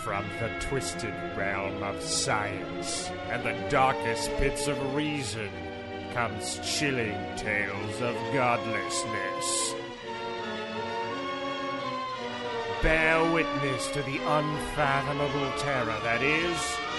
From the twisted realm of science and the darkest pits of reason comes chilling tales of godlessness. Bear witness to the unfathomable terror that is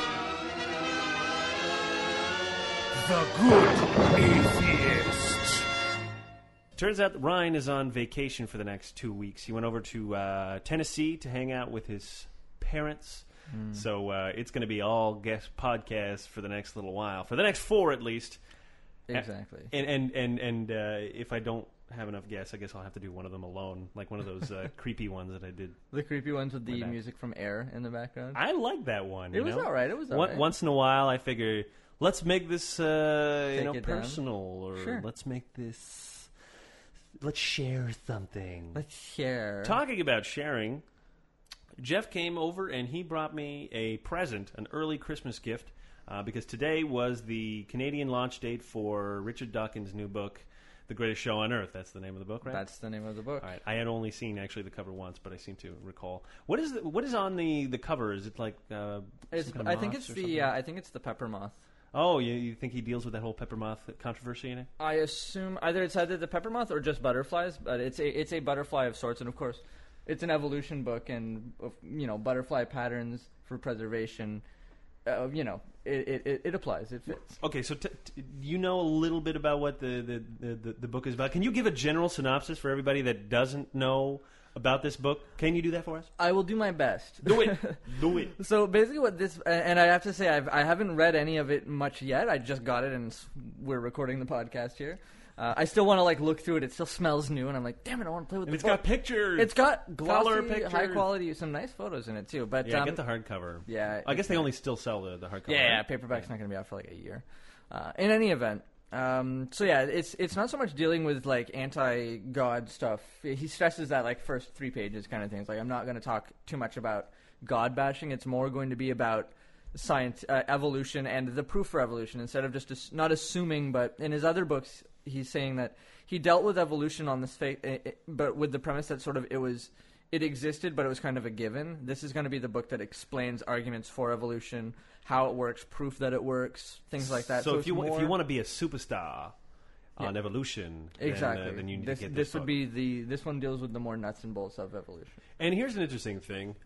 the Good Atheist. Turns out that Ryan is on vacation for the next 2 weeks. He went over to Tennessee to hang out with his parents. So it's going to be all guest podcasts for the next little while. For the next 4 at least. Exactly. And if I don't have enough guests, I guess I'll have to do one of them alone. Like one of those creepy ones that I did. The creepy ones with the music from Air in the background. I like that one. It was all right. It was all right. Once in a while, I figure, let's make this personal. Or sure. let's make this... Let's share something. Let's share. Talking about sharing, Jeff came over and he brought me a present, an early Christmas gift, because today was the Canadian launch date for Richard Dawkins' new book, The Greatest Show on Earth. That's the name of the book, right? That's the name of the book. All right. I had only seen actually the cover once, but I seem to recall. What is on the cover? Is it like I think it's the pepper moth. Oh, you think he deals with that whole pepper moth controversy in it? I assume it's either the pepper moth or just butterflies, but it's a butterfly of sorts, and of course, it's an evolution book, and butterfly patterns for preservation. It applies. It fits. Okay, so you know a little bit about what the book is about. Can you give a general synopsis for everybody that doesn't know about this book? Can you do that for us? I will do my best. Do it. Do it. So basically what this... And I have to say, I haven't read any of it much yet. I just got it, and we're recording the podcast here. I still want to look through it. It still smells new, and I'm like, damn it, I want to play with and the book. It's got pictures. It's got glossy, color pictures. high quality, some nice photos in it, too. But yeah, get the hardcover. Yeah. I guess they only still sell the hardcover. Yeah, right? Paperback's not going to be out for a year. In any event... it's not so much dealing with anti-God stuff. He stresses that first 3 pages kind of things. I'm not going to talk too much about God bashing. It's more going to be about science, evolution, and the proof for evolution instead of just not assuming. But in his other books, he's saying that he dealt with evolution on this but with the premise that sort of it existed, but it was kind of a given. This is going to be the book that explains arguments for evolution, how it works, proof that it works, things like that. So if you want to be a superstar on evolution, exactly, then you need to get this book. Would be this one deals with the more nuts and bolts of evolution. And here's an interesting thing.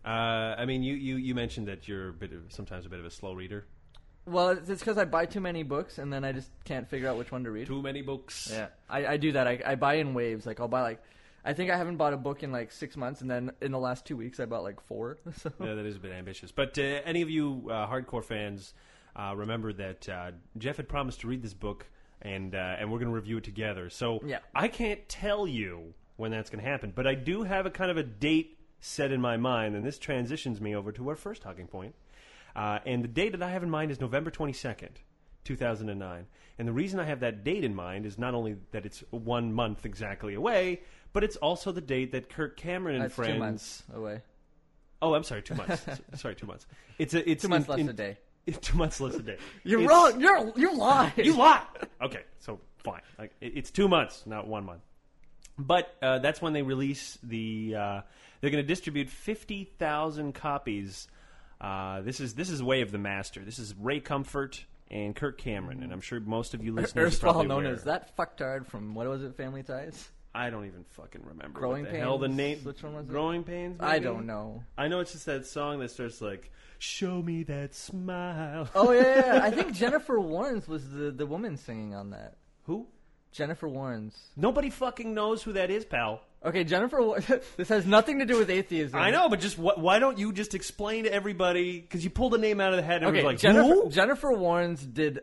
You mentioned that you're sometimes a bit of a slow reader. Well, it's because I buy too many books, and then I just can't figure out which one to read. Too many books. Yeah, I do that. I buy in waves. I'll buy I think I haven't bought a book in 6 months, and then in the last 2 weeks I bought 4. So. Yeah, that is a bit ambitious. But any of you hardcore fans remember that Jeff had promised to read this book, and we're going to review it together. So yeah. I can't tell you when that's going to happen, but I do have a kind of a date set in my mind, and this transitions me over to our first talking point. And the date that I have in mind is November 22nd, 2009. And the reason I have that date in mind is not only that it's 1 month exactly away, but it's also the date that Kirk Cameron and That's friends... 2 months away. Oh, I'm sorry, 2 months. Sorry, 2 months. It's 2 months less a day. 2 months less a day. You're wrong. You lie. You lie. Okay, so fine. It's 2 months, not 1 month. But that's when they release the... they're going to distribute 50,000 copies. This is Way of the Master. This is Ray Comfort and Kirk Cameron, and I'm sure most of you listeners are probably known aware. as that fucktard from, what was it, Family Ties? I don't even fucking remember. Growing what the Pains? hell the name? Which one was it? Growing Pains? Maybe? I don't know. I know it's just that song that starts show me that smile. Oh, yeah. I think Jennifer Warnes was the woman singing on that. Who? Jennifer Warnes. Nobody fucking knows who that is, pal. Okay, Jennifer. This has nothing to do with atheism. I know, but just why don't you just explain to everybody? Because you pulled a name out of the head and okay, was who? Jennifer Warnes did.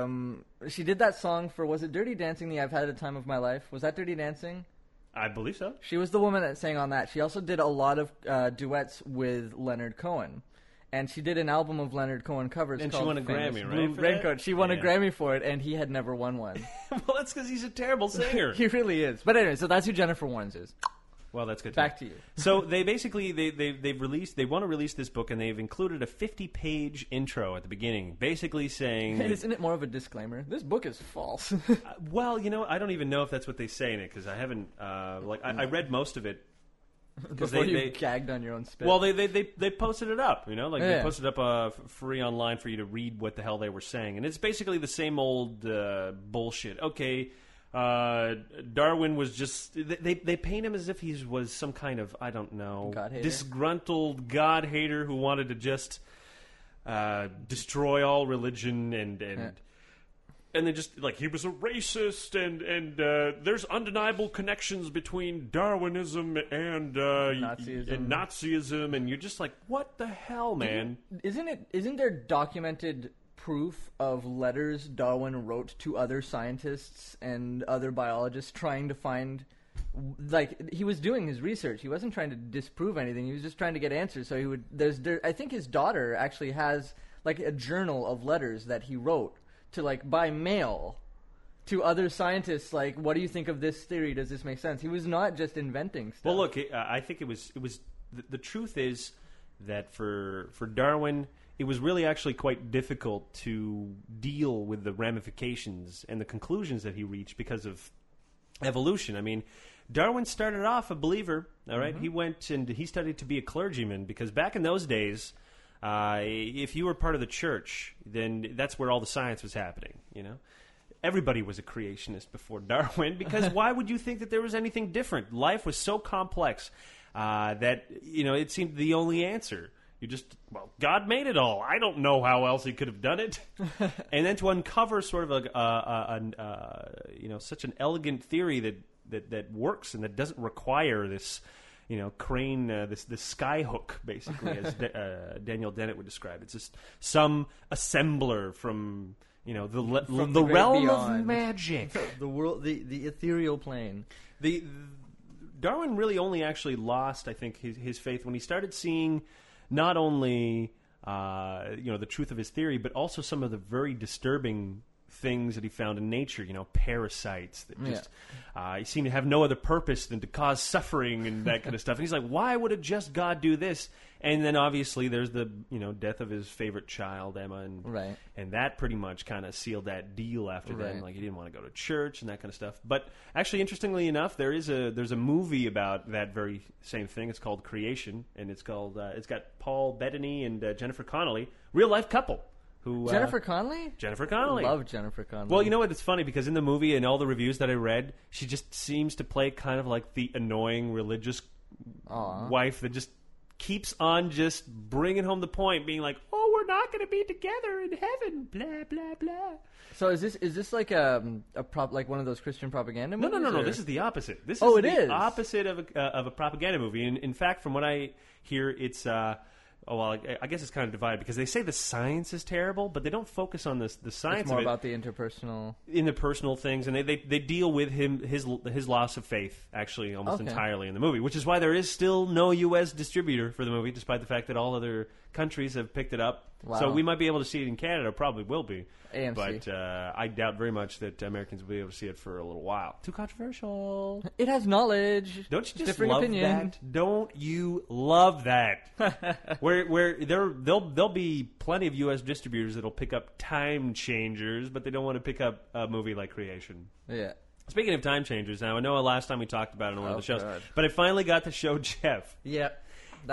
She did that song for, was it Dirty Dancing? The I've Had a Time of My Life. Was that Dirty Dancing? I believe so. She was the woman that sang on that. She also did a lot of duets with Leonard Cohen. And she did an album of Leonard Cohen covers and called she won a Famous Grammy, Blue right? Raincoat. She won a Grammy for it, and he had never won one. Well, that's because he's a terrible singer. He really is. But anyway, so that's who Jennifer Warnes is. Well, that's good. Back to you. So they basically they want to release this book, and they've included a 50-page intro at the beginning, basically saying, isn't it more of a disclaimer? This book is false. Well, I don't even know if that's what they say in it because I haven't I read most of it because Before you gagged on your own spit. well, they posted it up, you know, like they Yeah. posted up free online for you to read what the hell they were saying, and it's basically the same old bullshit. Okay, Darwin was just they paint him as if he was some kind of, I don't know, God hater? disgruntled God hater who wanted to just destroy all religion and then just like he was a racist and there's undeniable connections between Darwinism and Nazism, and you're just like, what the hell, man? Isn't there documented proof of letters Darwin wrote to other scientists and other biologists trying to find, like, he was doing his research. He wasn't trying to disprove anything. He was just trying to get answers. So he would. I think his daughter actually has like a journal of letters that he wrote to, like, by mail to other scientists. Like, what do you think of this theory? Does this make sense? He was not just inventing stuff. Well, look, I think it was. The truth is that for Darwin, it was really actually quite difficult to deal with the ramifications and the conclusions that he reached because of evolution. I mean, Darwin started off a believer, all right? He went and he studied to be a clergyman because back in those days, if you were part of the church, then that's where all the science was happening, you know? Everybody was a creationist before Darwin because why would you think that there was anything different? Life was so complex that, you know, it seemed the only answer. You just, well, God made it all. I don't know how else he could have done it. And then to uncover sort of you know, such an elegant theory that works and that doesn't require this, you know, crane, this sky hook, basically, as Daniel Dennett would describe. It's just some assembler from, you know, the great realm beyond. of magic. The world, the ethereal plane. Darwin really only actually lost, I think, his faith when he started seeing not only you know, the truth of his theory, but also some of the very disturbing things that he found in nature. You know, parasites that just seem to have no other purpose than to cause suffering and that kind of stuff. And he's like, why would a just God do this? And then obviously there's the, you know, death of his favorite child, Emma, and that pretty much kind of sealed that deal after then. Like, he didn't want to go to church and that kind of stuff. But actually, interestingly enough, there's a movie about that very same thing. It's called Creation, and it's got Paul Bettany and Jennifer Connelly, real life couple. Jennifer Connelly? Jennifer Connelly. Love Jennifer Connelly. Well, you know what? It's funny because in the movie and all the reviews that I read, she just seems to play kind of like the annoying religious wife that just keeps on just bringing home the point, being like, "Oh, we're not going to be together in heaven." Blah blah blah. So is this like like one of those Christian propaganda movies? No. This is the opposite. This is the opposite of a propaganda movie. And in fact, from what I hear, it's. Well, I guess it's kind of divided because they say the science is terrible, but they don't focus on the science. It's more of it. about the interpersonal things, and they deal with his loss of faith actually almost entirely in the movie, which is why there is still no U.S. distributor for the movie, despite the fact that all other countries have picked it up. Wow. So we might be able to see it in Canada, probably will be. AMC. But I doubt very much that Americans will be able to see it for a little while. Too controversial. It has knowledge. Don't you just differing love opinion. that? Don't you love that? where there'll be plenty of U.S. distributors that'll pick up Time Changers, but they don't want to pick up a movie like Creation. Yeah. Speaking of Time Changers, now I know last time we talked about it on one of the shows, God. but I finally got to show Jeff. Yep.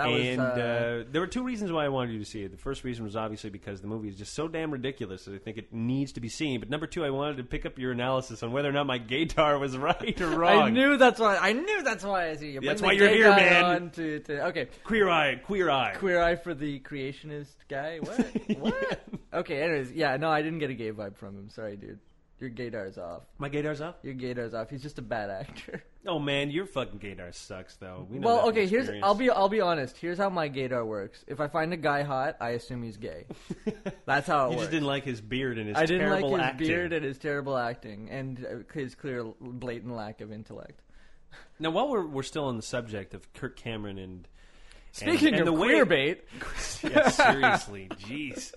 There were two reasons why I wanted you to see it. The first reason was obviously because the movie is just so damn ridiculous that I think it needs to be seen. But number two, I wanted to pick up your analysis on whether or not my gaydar was right or wrong. I knew that's why I see you. That's Bring why the you're gay here, guy man. on okay. Queer eye. Queer eye for the creationist guy. What? Okay. Anyways, yeah. No, I didn't get a gay vibe from him. Sorry, dude. Your gaydar's off. My gaydar's off? Your gaydar's off. He's just a bad actor. Oh man, your fucking gaydar sucks though. We know Well, that from okay, experience. I'll be honest. Here's how my gaydar works. If I find a guy hot, I assume he's gay. That's how it You works. just didn't like his beard and his I didn't terrible like his acting. beard and his terrible acting and his clear blatant lack of intellect. Now, while we're still on the subject of Kirk Cameron and Speaking and of the way- queer bait, yeah, seriously, jeez.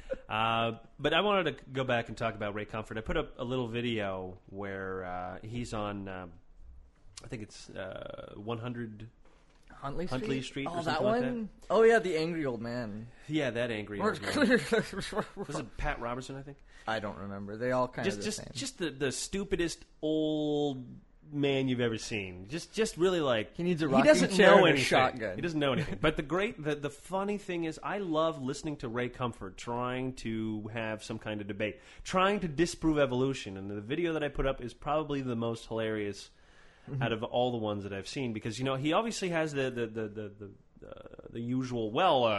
But I wanted to go back and talk about Ray Comfort. I put up a little video where he's on, I think it's 100 Huntley Street. Oh, or that something like one. Oh yeah, the angry old man. Yeah, that angry. Or old man. Was it Pat Robertson? I think. I don't remember. They all kind of the same. Just the stupidest old man you've ever seen. Just really like He needs a he rocking doesn't chair know and a anything. shotgun. He doesn't know anything. But the funny thing is, I love listening to Ray Comfort trying to have some kind of debate, trying to disprove evolution. And the video that I put up is probably the most hilarious out of all the ones that I've seen, because he obviously has the usual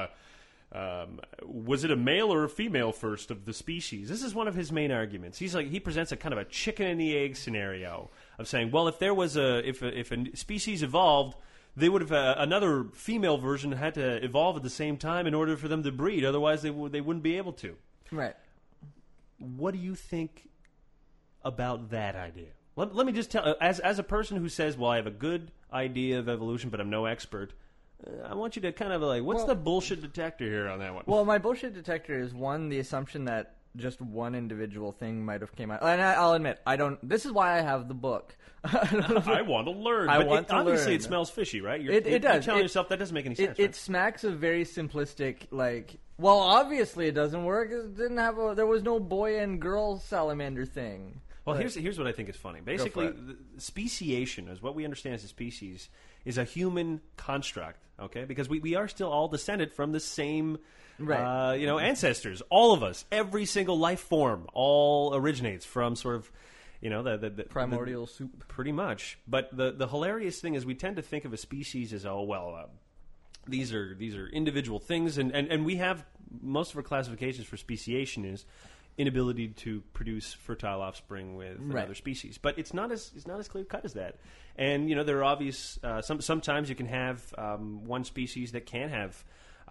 was it a male or a female first of the species? This is one of his main arguments. He presents a kind of a chicken and the egg scenario of saying, well, if there was if a species evolved, they would have another female version had to evolve at the same time in order for them to breed. Otherwise, they wouldn't be able to. Right. What do you think about that idea? Let me just tell, as a person who says, well, I have a good idea of evolution, but I'm no expert, I want you to kind of what's the bullshit detector here on that one? Well, my bullshit detector is, one, the assumption that just one individual thing might have came out. And I'll admit, I don't. This is why I have the book. I want to learn. Obviously, it smells fishy, right? You're It does. You're telling yourself that doesn't make any sense. It smacks of very simplistic, well, obviously it doesn't work. It didn't have there was no boy and girl salamander thing. Well, here's what I think is funny. Basically, speciation, as what we understand as a species, is a human construct. Okay, because we are still all descended from the same, ancestors. All of us, every single life form, all originates from sort of, the primordial soup, pretty much. But the hilarious thing is, we tend to think of a species as these are individual things, and we have most of our classifications for speciation is inability to produce fertile offspring with another species, but it's not as clear cut as that. And there are obvious. Sometimes you can have one species that can have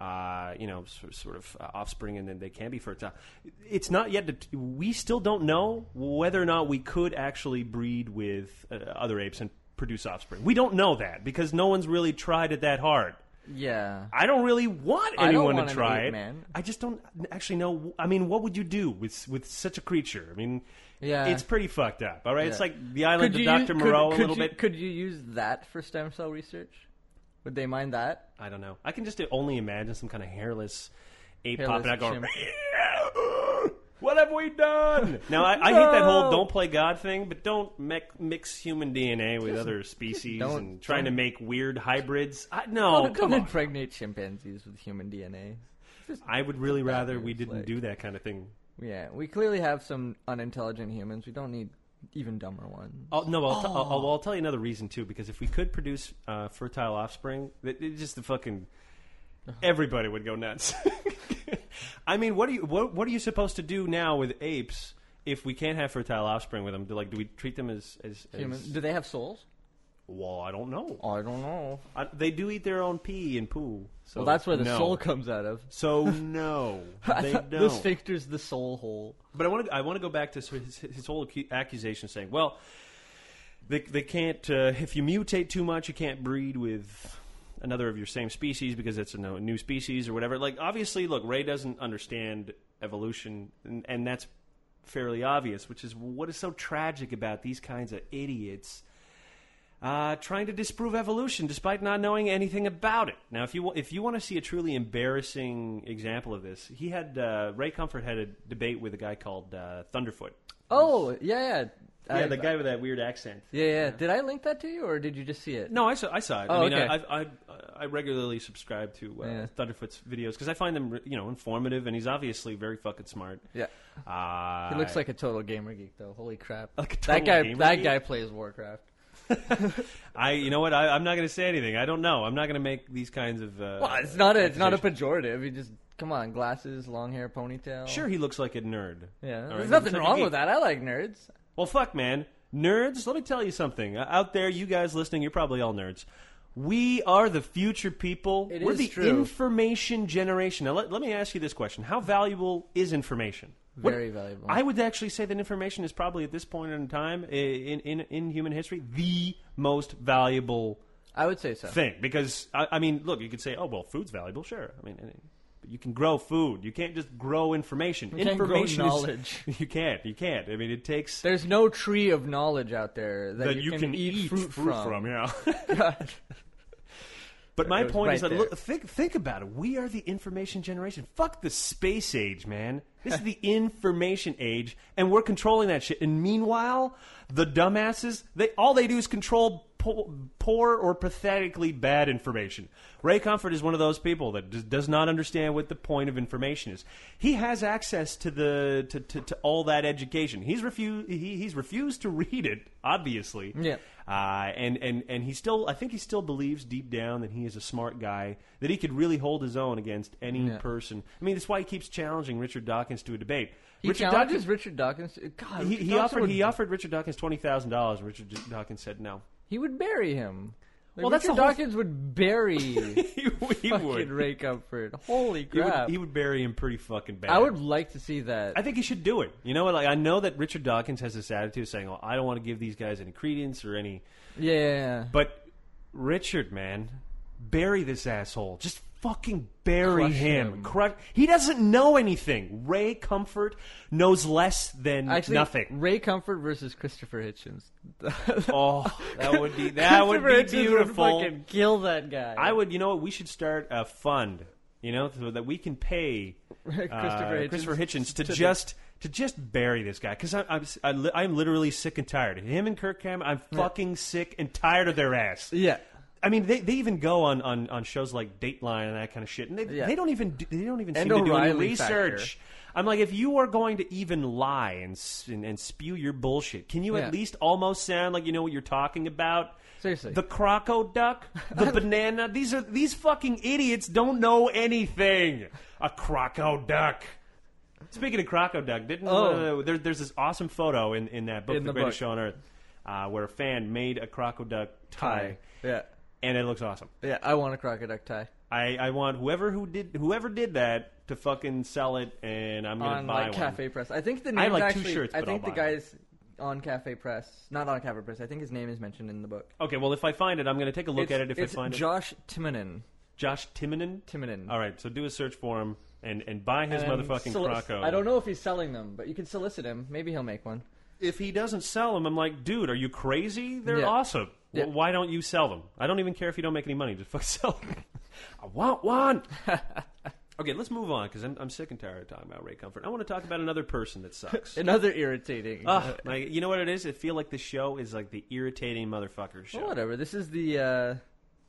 sort of offspring, and then they can be fertile. It's not yet. We still don't know whether or not we could actually breed with other apes and produce offspring. We don't know that because no one's really tried it that hard. Yeah. I don't really want anyone to try it. Man. I just don't actually know. I mean, what would you do with such a creature? I mean, yeah, it's pretty fucked up. All right, yeah. It's like the island of Dr. Moreau a little bit. Could you use that for stem cell research? Would they mind that? I don't know. I can just only imagine some kind of hairless ape Hairless popping out going, chimp. what have we done? Now, I hate that whole don't play God thing, but don't mix human DNA with other species and trying to make weird hybrids. Don't come on. impregnate chimpanzees with human DNA. I would really rather we didn't do that kind of thing. Yeah, we clearly have some unintelligent humans. We don't need even dumber ones. I'll tell you another reason, too, because if we could produce fertile offspring, everybody would go nuts. I mean, what are you supposed to do now with apes if we can't have fertile offspring with them? Do we treat them as human? Do they have souls? Well, I don't know. I don't know. They do eat their own pee and poo. So that's where the soul comes out of. So no, they don't. The sphincter's the soul hole. But I want to go back to his whole accusation, saying, well, they can't. If you mutate too much, you can't breed with another of your same species because it's a new species or whatever. Obviously, look, Ray doesn't understand evolution, and that's fairly obvious, which is what is so tragic about these kinds of idiots trying to disprove evolution despite not knowing anything about it. Now, if you want to see a truly embarrassing example of this, Ray Comfort had a debate with a guy called Thunderfoot. Oh, yeah. Yeah, the guy with that weird accent. Yeah. Did I link that to you, or did you just see it? No, I saw it. Oh, I mean, okay. I regularly subscribe to Thunderfoot's videos because I find them, informative, and he's obviously very fucking smart. Yeah. He looks like a total gamer geek, though. Holy crap! That guy plays Warcraft. You know what? I'm not going to say anything. I don't know. I'm not going to make these kinds of. Well, it's not a pejorative. He just come on, glasses, long hair, ponytail. Sure, he looks like a nerd. Yeah, there's nothing wrong with that. I like nerds. Well, fuck, man. Nerds, let me tell you something. Out there, you guys listening, you're probably all nerds. We are the future people. We're the information generation. Now, let me ask you this question. How valuable is information? Very valuable. I would actually say that information is probably, at this point in time, in human history, the most valuable I would say so. thing. Because, I mean, look, you could say, oh, well, food's valuable. Sure. I mean, but you can grow food. You can't just grow information. You can't grow knowledge. You can't. I mean, it takes... There's no tree of knowledge out there that you can eat fruit from. Yeah. God. But my It was point is right that there. look, think about it. We are the information generation. Fuck the space age, man. This is the information age, and we're controlling that shit. And meanwhile, the dumbasses, all they do is control poor or pathetically bad information. Ray Comfort is one of those people that just does not understand what the point of information is. He has access to to all that education. He's refused to read it, obviously. Yeah. And he still, I think he still believes deep down that he is a smart guy, that he could really hold his own against any person. I mean, that's why he keeps challenging Richard Dawkins to a debate. He challenges Richard Dawkins. God, he offered Richard Dawkins $20,000, and Richard Dawkins said no. He would bury him. Like, Well, that's Richard the whole Dawkins would bury he fucking would. Ray Comfort. Holy crap! He would bury him pretty fucking bad. I would like to see that. I think he should do it. You know what? Like, I know that Richard Dawkins has this attitude of saying, "Oh, I don't want to give these guys any credence or any." Yeah. But Richard, man, bury this asshole. Just fucking bury Crush him. him. He doesn't know anything. Ray Comfort knows less than nothing. Ray Comfort versus Christopher Hitchens. Oh, that would be Christopher Hitchens beautiful. Would fucking kill that guy. I would. You know what? We should start a fund. You know, so that we can pay Christopher Hitchens to just bury this guy, because I'm literally sick and tired. Him and Kirk Cameron, I'm fucking sick and tired of their ass. Yeah. I mean, they even go on shows like Dateline and that kind of shit, and they don't even seem to do any O'Reilly research. Factor. I'm like, if you are going to even lie and spew your bullshit, can you at least almost sound like you know what you're talking about? Seriously. The croco duck, the banana. These fucking idiots don't know anything. A croco duck. Speaking of croco duck, there's this awesome photo in that book, The Greatest Show on Earth, where a fan made a croco duck tie. Yeah. And it looks awesome. Yeah, I want a crocodile tie. I want whoever did that to fucking sell it, and I'm gonna buy on one. Cafe Press. I think the name I have like actually, 2 shirts. I But think I'll the buy guy's on Cafe Press, not on Cafe Press. I think his name is mentioned in the book. one. Okay, well if I find it, I'm gonna take a look at it. If I find it, Josh Timonen. Josh Timonen. Timonen. All right, so do a search for him and buy his motherfucking croco. I don't know if he's selling them, but you can solicit him. Maybe he'll make one. If he doesn't sell them, I'm like, dude, are you crazy? They're Yeah. awesome. Yeah. Well, why don't you sell them? I don't even care if you don't make any money. Just fucking sell them. I want one. Okay, let's move on, because I'm sick and tired of talking about Ray Comfort. I want to talk about another person that sucks. Another irritating. You know what it is? I feel like the show is like the irritating motherfucker show. Well, whatever. This is the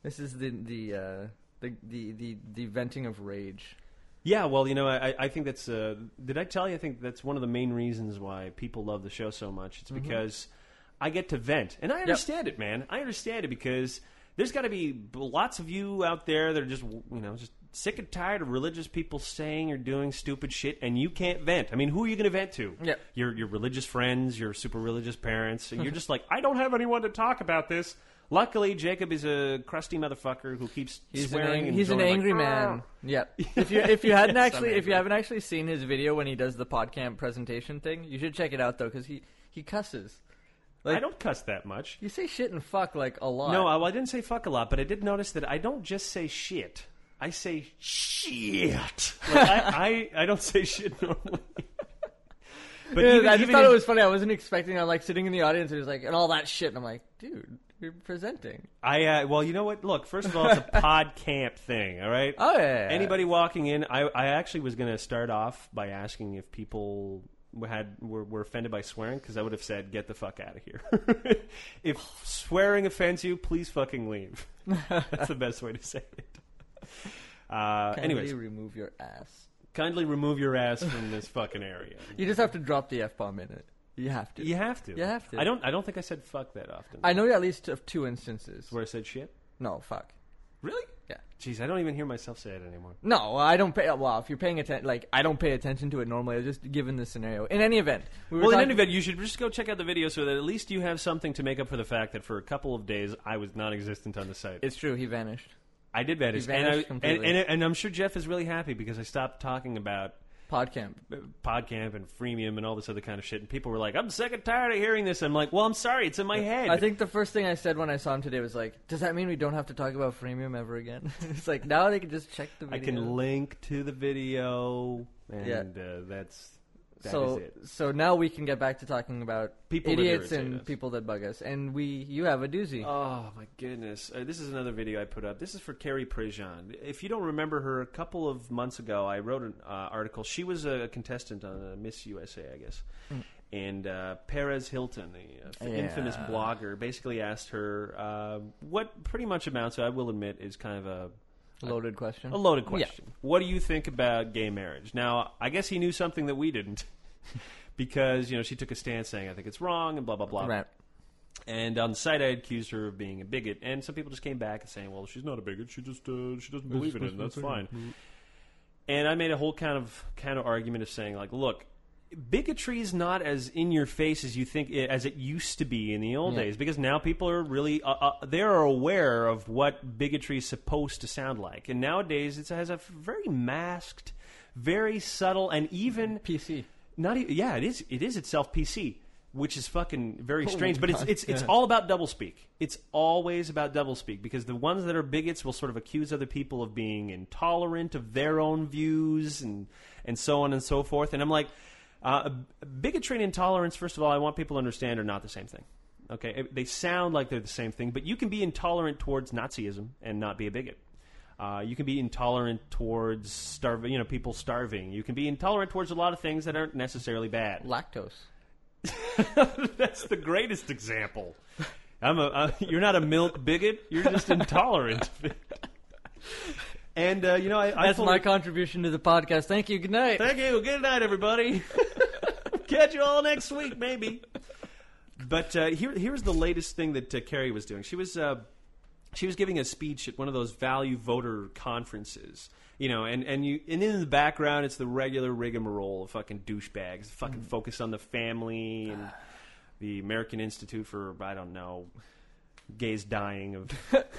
venting of rage. Yeah, well, you know, I think that's... did I tell you? I think that's one of the main reasons why people love the show so much. It's because I get to vent. And I understand it, man. I understand it, because there's got to be lots of you out there that are just, you know, just sick and tired of religious people saying or doing stupid shit, and you can't vent. I mean, who are you going to vent to? Yeah. Your religious friends, your super religious parents, and you're just like, I don't have anyone to talk about this. Luckily, Jacob is a crusty motherfucker who keeps swearing. He's an angry man. Yeah. If you hadn't actually, if you haven't actually seen his video when he does the PodCamp presentation thing, you should check it out though, because he cusses. Like, I don't cuss that much. You say shit and fuck like a lot. No, I didn't say fuck a lot, but I did notice that I don't just say shit. I say shit. Like, I don't say shit normally. But I just thought it was funny. I wasn't expecting. I'm like sitting in the audience and he was like, and all that shit. And I'm like, dude, you're presenting. Well, you know what? Look, first of all, it's a PodCamp thing, all right? Oh, yeah. Anybody walking in, I actually was going to start off by asking if people were offended by swearing, because I would have said, get the fuck out of here. If swearing offends you, please fucking leave. That's the best way to say it. Anyways, remove your ass. kindly remove your ass from this fucking area. You just have to drop the F-bomb in it. You have to. You have to. You have to. I don't think I said fuck that often. I know at least of 2 instances. Where I said shit? No, fuck. Really? Yeah. Jeez, I don't even hear myself say it anymore. No, I don't pay. Well, if you're paying attention, like I don't pay attention to it normally. I just given the scenario. In any event, in any event, you should just go check out the video so that at least you have something to make up for the fact that for a couple of days I was non-existent on the site. It's true. He vanished. I did vanish, He vanished completely. and I'm sure Jeff is really happy because I stopped talking about PodCamp and freemium and all this other kind of shit. And people were like, "I'm sick and tired of hearing this." I'm like, "Well, I'm sorry, it's in my head." I think the first thing I said when I saw him today was like, "Does that mean we don't have to talk about freemium ever again?" It's like now they can just check the video. I can link to the video, and that's That so, is it. So now we can get back to talking about People that idiots irritate and us. people that bug us. And you have a doozy. Oh my goodness! This is another video I put up. This is for Carrie Prejean. If you don't remember her, a couple of months ago, I wrote an article. She was a contestant on Miss USA, I guess. And Perez Hilton, the infamous blogger, basically asked her what pretty much amounts to, I will admit, is kind of a Loaded question. A loaded question. Yeah. What do you think about gay marriage? Now, I guess he knew something that we didn't, because she took a stance saying I think it's wrong and blah blah blah. Right. And on the site, I accused her of being a bigot, and some people just came back and saying, "Well, she's not a bigot. She just she doesn't believe in it, and that's fine." And I made a whole kind of argument of saying, like, look, bigotry is not as in your face as you think as it used to be in the old days, because now people are really they are aware of what bigotry is supposed to sound like, and nowadays it has a very masked, very subtle, and even PC. It is itself PC, which is fucking very strange. But it's all about doublespeak. It's always about doublespeak, because the ones that are bigots will sort of accuse other people of being intolerant of their own views and so on and so forth. And I'm like, bigotry and intolerance, first of all, I want people to understand, are not the same thing. Okay, they sound like they're the same thing, but you can be intolerant towards Nazism and not be a bigot. You can be intolerant towards people starving. You can be intolerant towards a lot of things that aren't necessarily bad. Lactose. That's the greatest example. You're not a milk bigot. You're just intolerant. And that's my contribution to the podcast. Thank you. Good night. Thank you. Good night, everybody. Catch you all next week, maybe. But here's the latest thing that Carrie was doing. She was giving a speech at one of those value voter conferences. And in the background, it's the regular rigmarole of fucking douchebags, fucking focus on the family and the American Institute for, I don't know, gays dying of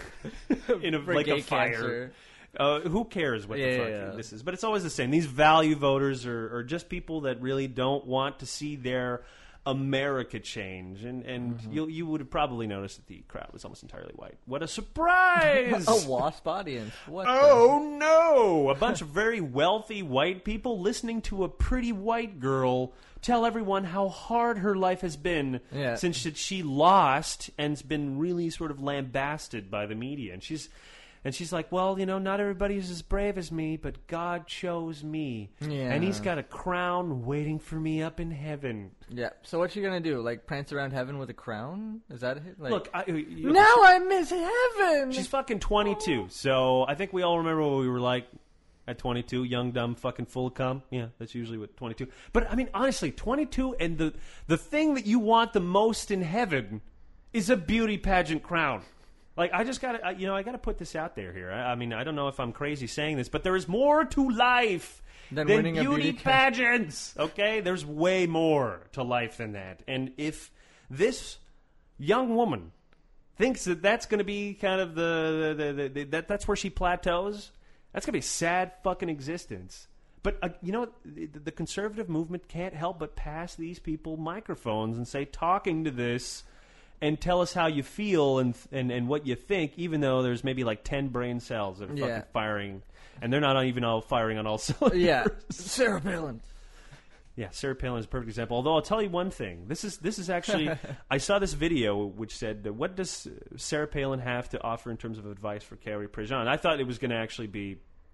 like a fire. Cancer. Who cares what the fuck this is? But it's always the same. These value voters are just people that really don't want to see their America change. And you would have probably noticed that the crowd was almost entirely white. What a surprise! A WASP audience. What no! A bunch of very wealthy white people listening to a pretty white girl tell everyone how hard her life has been since she lost and's been really sort of lambasted by the media. And she's like, well, not everybody's as brave as me, but God chose me. Yeah. And he's got a crown waiting for me up in heaven. Yeah. So what's she going to do? Like, prance around heaven with a crown? Is that it? Like, look, now I miss heaven! She's fucking 22. So I think we all remember what we were like at 22. Young, dumb, fucking full of cum. Yeah, that's usually what 22. But, I mean, honestly, 22, and the thing that you want the most in heaven is a beauty pageant crown. Like, I just gotta, I gotta put this out there here. I mean, I don't know if I'm crazy saying this, but there is more to life than winning beauty pageants. Okay, there's way more to life than that. And if this young woman thinks that that's going to be kind of that's where she plateaus, that's going to be a sad fucking existence. But the conservative movement can't help but pass these people microphones and say, talking to this. And tell us how you feel and what you think, even though there's maybe like 10 brain cells that are fucking firing, and they're not even all firing on all cylinders. Yeah, Sarah Palin. Yeah, Sarah Palin is a perfect example. Although I'll tell you one thing, this is actually I saw this video which said, what does Sarah Palin have to offer in terms of advice for Carrie Prejean? I thought it was going to actually be,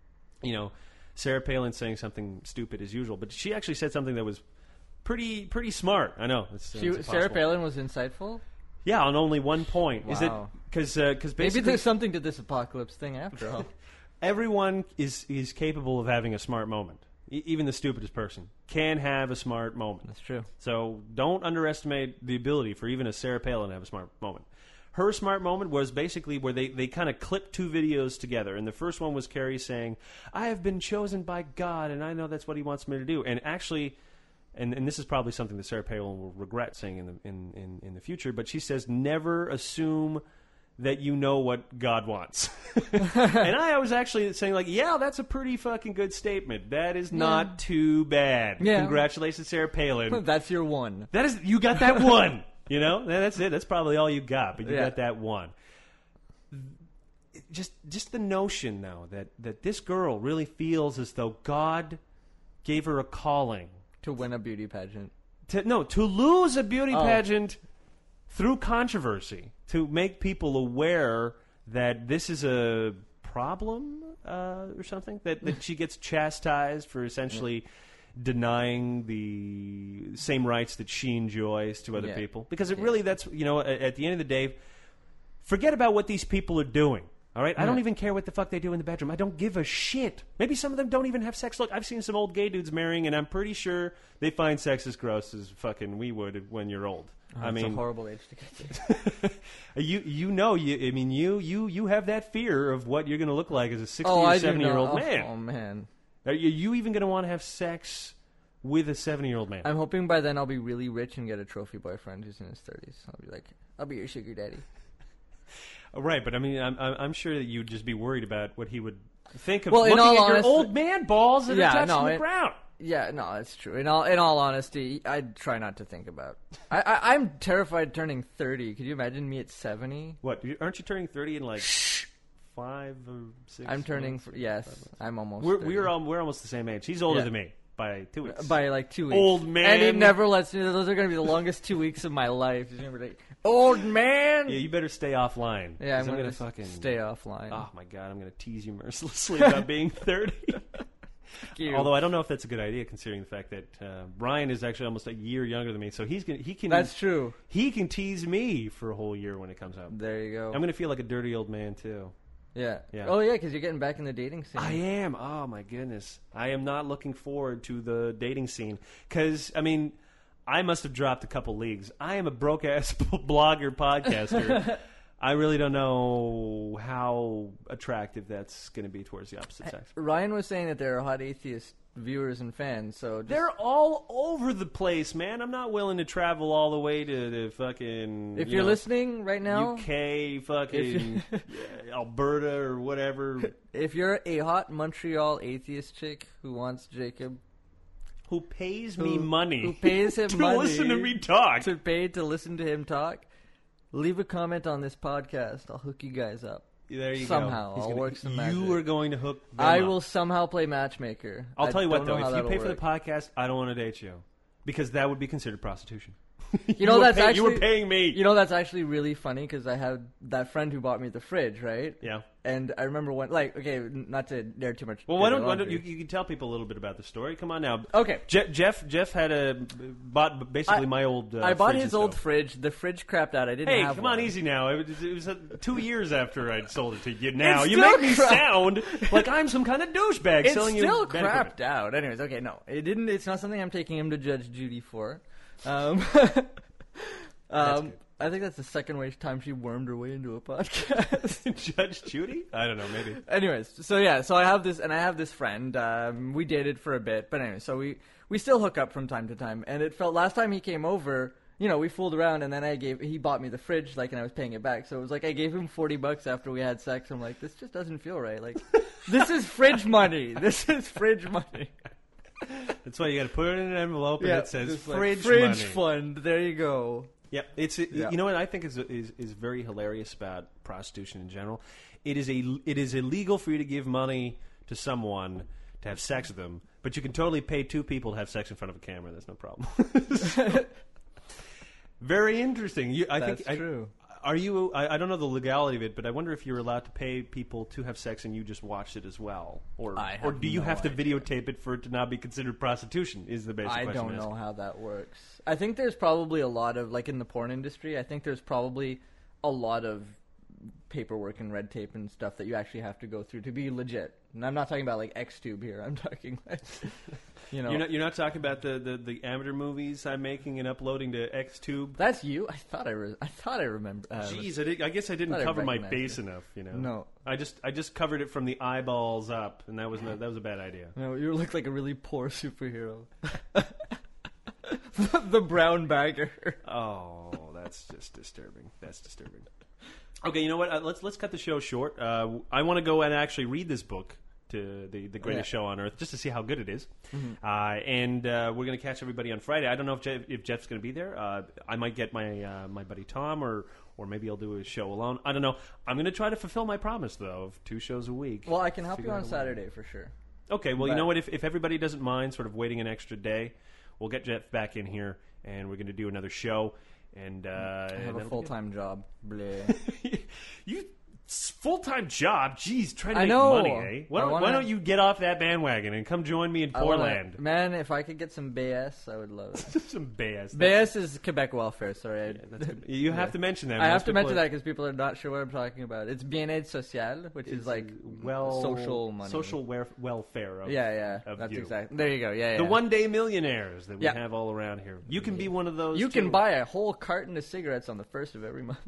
Sarah Palin saying something stupid as usual, but she actually said something that was pretty smart. I know Sarah Palin was insightful. Yeah, on only one point. Wow. Is it because basically maybe there's something to this apocalypse thing after all. Everyone is capable of having a smart moment. Even the stupidest person can have a smart moment. That's true. So don't underestimate the ability for even a Sarah Palin to have a smart moment. Her smart moment was basically where they kind of clipped two videos together. And the first one was Carrie saying, I have been chosen by God, and I know that's what he wants me to do. And actually... And this is probably something that Sarah Palin will regret saying in the future, but she says, never assume that you know what God wants. And I was actually saying, like, yeah, that's a pretty fucking good statement. That is not too bad. Yeah. Congratulations, Sarah Palin. That's your one. You got that one. That's it. That's probably all you got, but you got that one. Just the notion, though, that this girl really feels as though God gave her a calling To win a beauty pageant. To lose a beauty pageant through controversy, to make people aware that this is a problem or something, that she gets chastised for essentially denying the same rights that she enjoys to other people. Because it really, that's, at the end of the day, forget about what these people are doing. All right? I don't even care what the fuck they do in the bedroom. I don't give a shit. Maybe some of them don't even have sex. Look, I've seen some old gay dudes marrying, and I'm pretty sure they find sex as gross as fucking we would when you're old. I mean, it's a horrible age to get to. you have that fear of what you're going to look like as a 60 or 70-year-old man. Oh, man. Are you even going to want to have sex with a 70-year-old man? I'm hoping by then I'll be really rich and get a trophy boyfriend who's in his 30s. I'll be like, I'll be your sugar daddy. Right, but I mean, I'm sure that you'd just be worried about what he would think of Well, in looking all at your honesty- old man balls that are touching the ground. Yeah, no, that's true. In all honesty, I try not to think about. I'm terrified turning 30. Could you imagine me at 70? What? Aren't you turning 30 in like 5 or 6? I'm turning. Yes, I'm almost. We're almost the same age. He's older than me by 2 weeks. By like 2 weeks. Old man. And he never lets me. Those are going to be the longest 2 weeks of my life. He's going to be like, old man. Yeah, you better stay offline. Yeah, I'm 'cause going to fucking stay offline. Oh my god, I'm going to tease you mercilessly about being 30. Although I don't know if that's a good idea, considering the fact that Ryan is actually almost a year younger than me, so he can. That's true. He can tease me for a whole year when it comes out. There you go. I'm going to feel like a dirty old man too. Yeah. Yeah. Oh yeah, because you're getting back in the dating scene. I am. Oh my goodness, I am not looking forward to the dating scene because I mean, I must have dropped a couple leagues. I am a broke ass blogger podcaster. I really don't know how attractive that's going to be towards the opposite sex. Ryan was saying that there are hot atheist viewers and fans, so They're all over the place, man. I'm not willing to travel all the way to the fucking... If you're listening right now... UK, fucking Alberta or whatever. If you're a hot Montreal atheist chick who wants Jacob... Who pays me money. Who pays him to money... listen to me talk. To pay to listen to him talk... Leave a comment on this podcast. I'll hook you guys up. There you somehow. go. I'll work some magic. You are going to hook them I up. will somehow play matchmaker. I'll tell you what, though. If If you pay for the podcast, I don't want to date you. Because that would be considered prostitution. You know, you were paying me. You know, that's actually really funny because I had that friend who bought me the fridge, right? Yeah. And I remember when, like, okay, not to dare too much. Well, why don't you can tell people a little bit about the story? Come on now. Okay. Jeff had bought basically my old. I bought fridge his old fridge. The fridge crapped out. I didn't Hey, have come one. on, easy now. It was 2 years after I'd sold it to you. Now It's you still make me sound like I'm some kind of douchebag It's selling you. still bad equipment. crapped out. Anyways, okay, no, it didn't. It's not something I'm taking him to Judge Judy for. I think that's the second time she wormed her way into a podcast. Judge Judy? I don't know, maybe. Anyways, so I have this friend. We dated for a bit, but anyway, so we still hook up from time to time. And it felt last time he came over, we fooled around, and then he bought me the fridge, and I was paying it back. So it was like I gave him $40 after we had sex. I'm like, this just doesn't feel right. Like, this is fridge money. This is fridge money. That's why you got to put it in an envelope and it says fridge money. money. Fund. There you go. Yeah, you know what I think is very hilarious about prostitution in general. It is illegal for you to give money to someone to have sex with them, but you can totally pay two people to have sex in front of a camera. That's no problem. Very interesting. That's true. Are you? I don't know the legality of it, but I wonder if you're allowed to pay people to have sex and you just watch it as well, or do you have to videotape it for it to not be considered prostitution? Is the basic question. I don't know how that works. I think there's probably a lot of, like in the porn industry, I think there's probably a lot of paperwork and red tape and stuff that you actually have to go through to be legit. And I'm not talking about like Xtube here. I'm talking like, You're not talking about the amateur movies I'm making and uploading to Xtube. That's you. I thought I remember. Jeez, I guess I didn't cover my face enough. No. I just covered it from the eyeballs up, and that was a bad idea. No, you look like a really poor superhero. The brown bagger. Oh, that's just disturbing. That's disturbing. Okay, you know what? Let's cut the show short. I want to go and actually read this book, to the greatest show on earth, just to see how good it is. Mm-hmm. And we're going to catch everybody on Friday. I don't know if Jeff's going to be there. I might get my buddy Tom, or maybe I'll do a show alone. I don't know. I'm going to try to fulfill my promise, though, of 2 shows a week. Well, I can help you on Saturday for sure. Okay, well, you know what? If everybody doesn't mind sort of waiting an extra day, we'll get Jeff back in here, and we're going to do another show. And I have a full-time job. Bleh. You full-time job? Jeez, trying to I make know. money, eh? Why don't you get off that bandwagon and come join me in Portland? Man, if I could get some BS, I would love it. Some BS. BS is Quebec welfare. Sorry, You have to mention that. I have Most to mention people that because people are not sure what I'm talking about. It's bien-aide social, which is like social money, social welfare. Of, of that's you. exactly. There you go. Yeah, The one-day millionaires that we Yeah. have all around here. You can be one of those. You too. can buy a whole carton of cigarettes on the 1st of every month.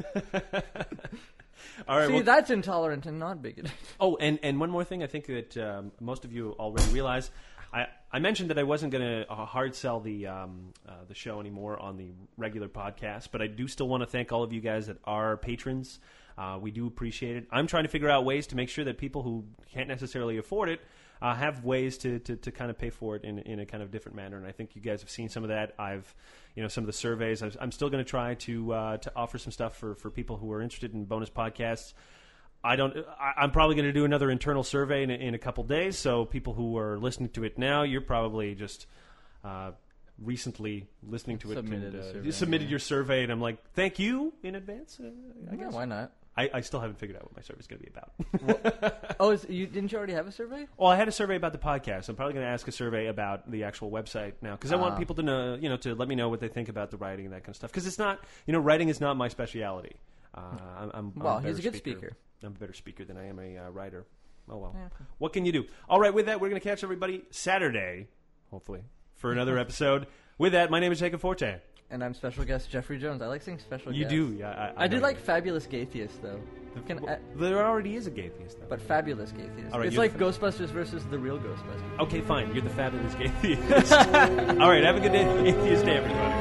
All right. See, well, that's intolerant and not bigoted. oh, and one more thing. I think that most of you already realize. I mentioned that I wasn't going to hard sell the show anymore on the regular podcast, but I do still want to thank all of you guys that are patrons. We do appreciate it. I'm trying to figure out ways to make sure that people who can't necessarily afford it have ways to kind of pay for it in a kind of different manner. And I think you guys have seen some of that. Some of the surveys. I'm still going to try to offer some stuff for people who are interested in bonus podcasts. I'm probably going to do another internal survey in a couple days. So people who are listening to it now, you're probably just recently listening to it. Submitted your survey, and I'm like, thank you in advance. I guess. Why not? I still haven't figured out what my survey is going to be about. Didn't you already have a survey? Well, I had a survey about the podcast. I'm probably going to ask a survey about the actual website now because I want people to know, to let me know what they think about the writing and that kind of stuff. Because it's not, writing is not my speciality. He's a good speaker. I'm a better speaker than I am a writer. Oh, well. Yeah. What can you do? All right, with that, we're going to catch everybody Saturday, hopefully, for another episode. With that, my name is Jacob Forte. And I'm special guest Jeffrey Jones. I like saying special You guest. do, yeah. I do like Fabulous Gaytheist, though. There already is a Gaytheist, though. But Fabulous Gaytheist. All right, it's like Ghostbusters versus the real Ghostbusters. Okay, fine. You're the Fabulous Gaytheist. All right, have a good day. Atheist day, everybody.